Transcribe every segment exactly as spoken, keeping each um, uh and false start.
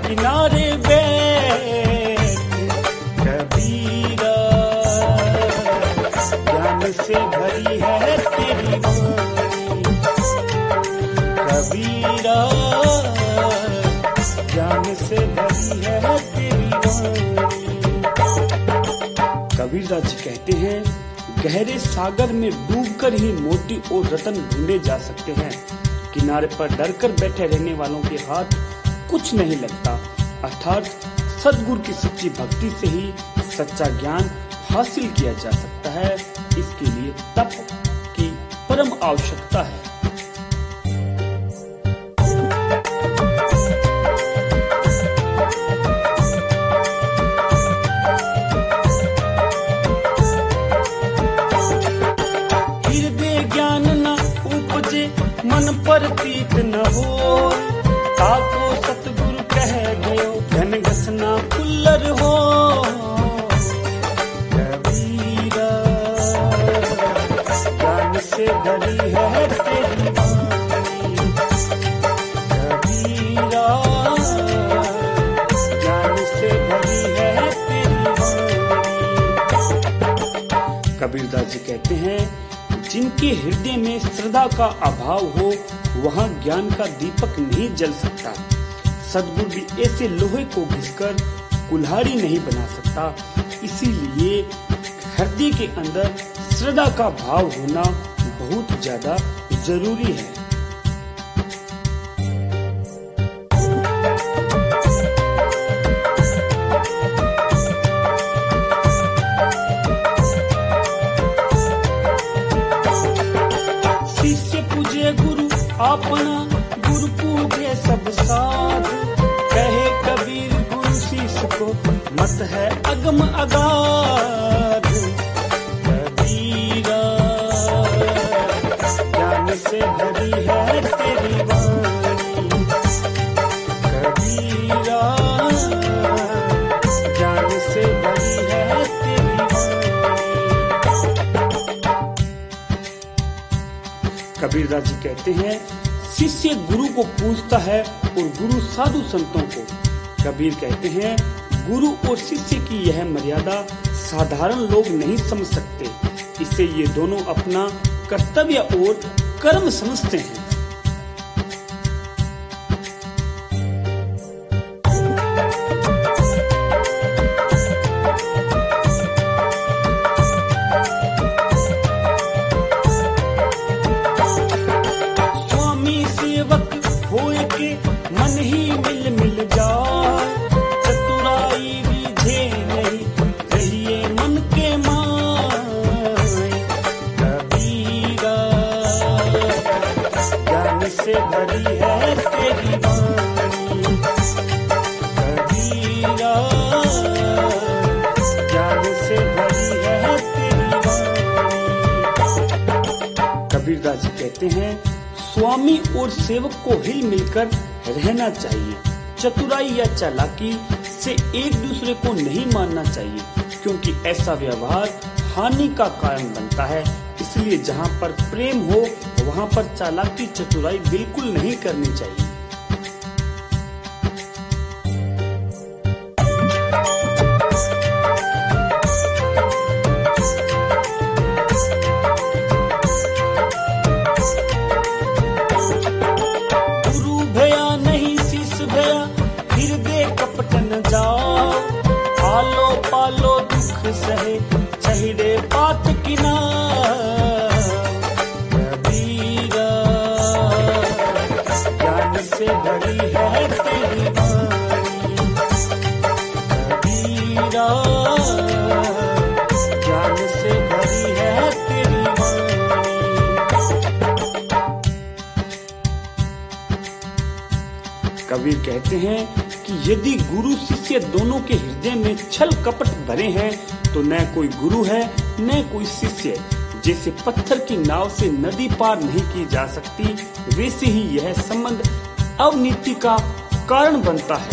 किनारे बैठ कबीरा, ज्ञान से भरी है तेरी वाणी कबीरा, ज्ञान से भरी है तेरी वाणी। कबीरदास जी कहते हैं, गहरे सागर में डूबकर ही मोती और रतन ढूंढे जा सकते हैं, किनारे पर डरकर बैठे रहने वालों के हाथ कुछ नहीं लगता। अर्थात सद्गुरु की सच्ची भक्ति से ही सच्चा ज्ञान हासिल किया जा सकता है। इसके लिए तप की परम आवश्यकता है। हृदय ज्ञान न उपजे मन प्रतीत न हो, ताको सतगुरु कह गयो घन घसना फुल्लर हो कबीरा, ज्ञान से भरी है तेरी वाणी कबीरा, ज्ञान से भरी है तेरी वाणी। कबीरदास जी कहते हैं, जिनके हृदय में श्रद्धा का अभाव हो वहाँ ज्ञान का दीपक नहीं जल सकता। सद्गुरु भी ऐसे लोहे को घिसकर कुल्हाड़ी नहीं बना सकता। इसीलिए हृदय के अंदर श्रद्धा का भाव होना बहुत ज्यादा जरूरी है। अपना गुरु पूजे सब साध, कहे कबीर गुरु शिष्य को मत है अगम अगाध कबीरा, ज्ञान से भरी है तेरी वाणी कबीरा, ज्ञान से भरी है तेरी वाणी। कबीरदास जी कहते हैं, शिष्य गुरु को पूजता है और गुरु साधु संतों को। कबीर कहते हैं, गुरु और शिष्य की यह मर्यादा साधारण लोग नहीं समझ सकते। इसे ये दोनों अपना कर्तव्य और कर्म समझते हैं। मन ही मिल मिल जाए, चतुराई रीझे नहीं रहिए मन के माए कबीरा, ज्ञान से भरी है तेरी वाणी कबीरा, ज्ञान से भरी है तेरी वाणी। कबीरदास जी कहते हैं, स्वामी और सेवक को हिल मिलकर रहना चाहिए। चतुराई या चालाकी से एक दूसरे को नहीं मानना चाहिए, क्योंकि ऐसा व्यवहार हानि का कारण बनता है। इसलिए जहाँ पर प्रेम हो वहाँ पर चालाकी चतुराई बिल्कुल नहीं करनी चाहिए। पालो पालो दुख सहे चहिरे पात किनार कबीरा, ज्ञान से भरी है तेरी वाणी कबीरा, ज्ञान से भरी है तेरी वाणी। कबीर कहते हैं कि यदि गुरु शिष्य दोनों के हृदय में छल कपट भरे हैं तो न कोई गुरु है न कोई शिष्य। जैसे पत्थर की नाव से नदी पार नहीं की जा सकती, वैसे ही यह संबंध अवनीति का कारण बनता है।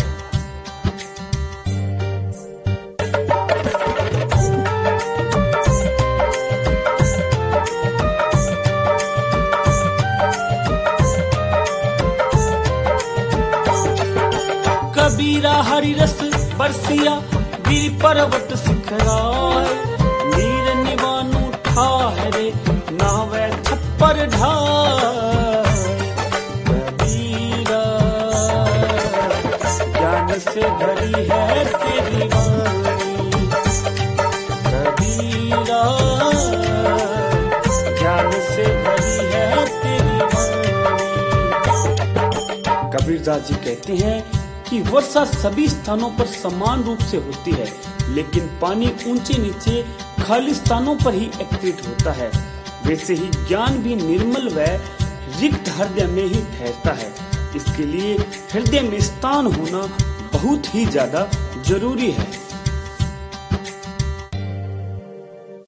कबीरा हरि रस बरसिया गिरि पर्वत शिखराय, नीर निवानु ठाहरे नावे छप्पर ढाय। कबीरा ज्ञान से भरी है तेरी वाणी, कबीरा ज्ञान से भरी है तेरी वाणी। कबीरदास जी कहते हैं कि वर्षा सभी स्थानों पर समान रूप से होती है, लेकिन पानी ऊंचे नीचे खाली स्थानों पर ही एकत्रित होता है। वैसे ही ज्ञान भी निर्मल व रिक्त हृदय में ही ठहरता है। इसके लिए हृदय में स्थान होना बहुत ही ज्यादा जरूरी है।